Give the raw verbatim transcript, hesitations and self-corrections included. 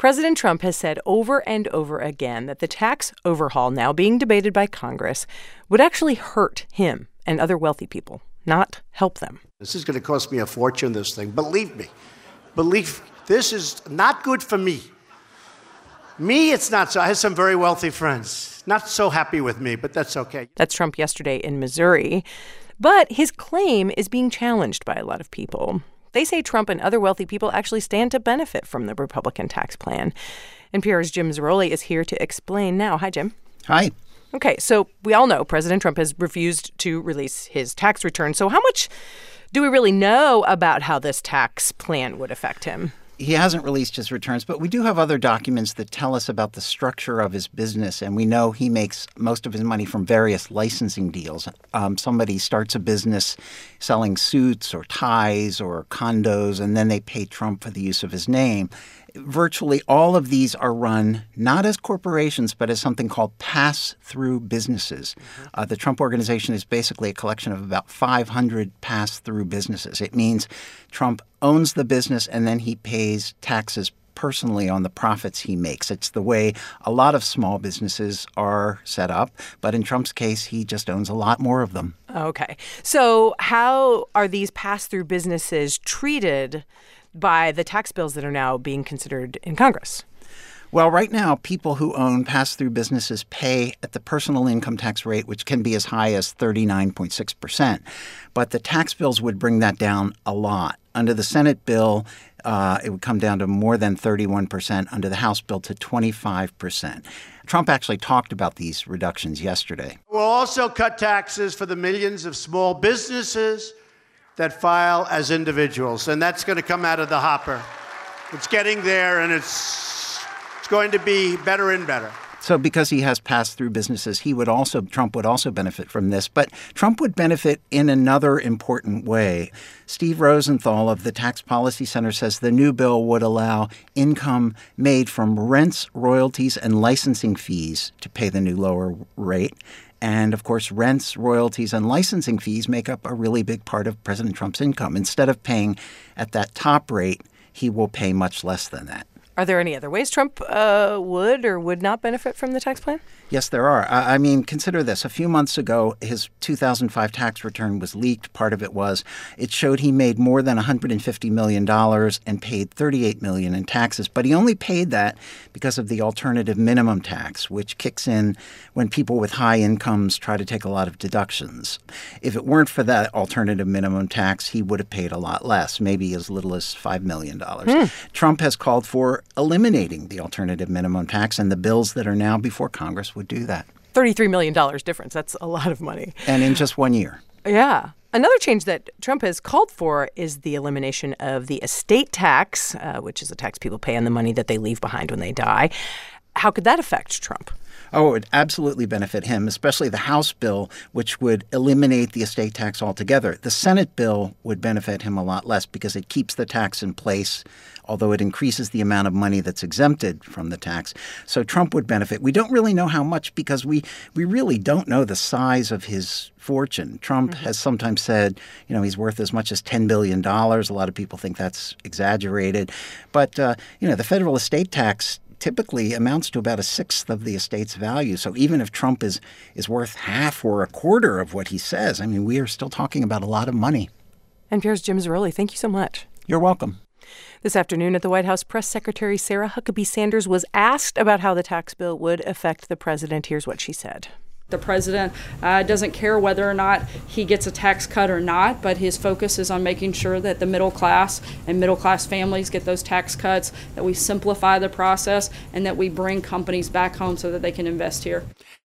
President Trump has said over and over again that the tax overhaul now being debated by Congress would actually hurt him and other wealthy people, not help them. This is going to cost me a fortune, this thing. Believe me. Believe this is not good for me. Me, it's not so. I have some very wealthy friends. Not so happy with me, but that's okay. That's Trump yesterday in Missouri. But his claim is being challenged by a lot of people. They say Trump and other wealthy people actually stand to benefit from the Republican tax plan. N P R's Jim Zarroli is here to explain now. Hi, Jim. Hi. Okay, so we all know President Trump has refused to release his tax return. So how much do we really know about how this tax plan would affect him? He hasn't released his returns, but we do have other documents that tell us about the structure of his business, and we know he makes most of his money from various licensing deals. Um, somebody starts a business selling suits or ties or condos, and then they pay Trump for the use of his name. Virtually all of these are run not as corporations, but as something called pass-through businesses. Mm-hmm. Uh, the Trump Organization is basically a collection of about five hundred pass-through businesses. It means Trump owns the business and then he pays taxes personally on the profits he makes. It's the way a lot of small businesses are set up. But in Trump's case, he just owns a lot more of them. Okay. So how are these pass-through businesses treated by the tax bills that are now being considered in Congress? Well, right now, people who own pass-through businesses pay at the personal income tax rate, which can be as high as thirty-nine point six percent. But the tax bills would bring that down a lot. Under the Senate bill, uh, it would come down to more than thirty-one percent. Under the House bill, to twenty-five percent. Trump actually talked about these reductions yesterday. We'll also cut taxes for the millions of small businesses that file as individuals, and that's going to come out of the hopper. It's getting there, and it's it's going to be better and better. So because he has pass-through businesses, he would also Trump would also benefit from this. But Trump would benefit in another important way. Steve Rosenthal of the Tax Policy Center says the new bill would allow income made from rents, royalties, and licensing fees to pay the new lower rate. And, of course, rents, royalties, and licensing fees make up a really big part of President Trump's income. Instead of paying at that top rate, he will pay much less than that. Are there any other ways Trump uh, would or would not benefit from the tax plan? Yes, there are. I, I mean, consider this. A few months ago, his two thousand five tax return was leaked. Part of it was it showed he made more than one hundred fifty million dollars and paid thirty-eight million dollars in taxes. But he only paid that because of the alternative minimum tax, which kicks in when people with high incomes try to take a lot of deductions. If it weren't for that alternative minimum tax, he would have paid a lot less, maybe as little as five million dollars. Mm. Trump has called for eliminating the alternative minimum tax, and the bills that are now before Congress would do that. thirty-three million dollars difference. That's a lot of money. And in just one year. Yeah. Another change that Trump has called for is the elimination of the estate tax, uh, which is a tax people pay on the money that they leave behind when they die. How could that affect Trump? Oh, it would absolutely benefit him, especially the House bill, which would eliminate the estate tax altogether. The Senate bill would benefit him a lot less because it keeps the tax in place, although it increases the amount of money that's exempted from the tax. So Trump would benefit. We don't really know how much because we, we really don't know the size of his fortune. Trump mm-hmm. has sometimes said, you know, he's worth as much as ten billion dollars. A lot of people think that's exaggerated. But, uh, you know, the federal estate tax typically amounts to about a sixth of the estate's value. So even if Trump is is worth half or a quarter of what he says, I mean, we are still talking about a lot of money. N P R's Jim Zarroli, thank you so much. You're welcome. This afternoon at the White House, Press Secretary Sarah Huckabee Sanders was asked about how the tax bill would affect the president. Here's what she said. The president uh, doesn't care whether or not he gets a tax cut or not, but his focus is on making sure that the middle class and middle class families get those tax cuts, that we simplify the process, and that we bring companies back home so that they can invest here.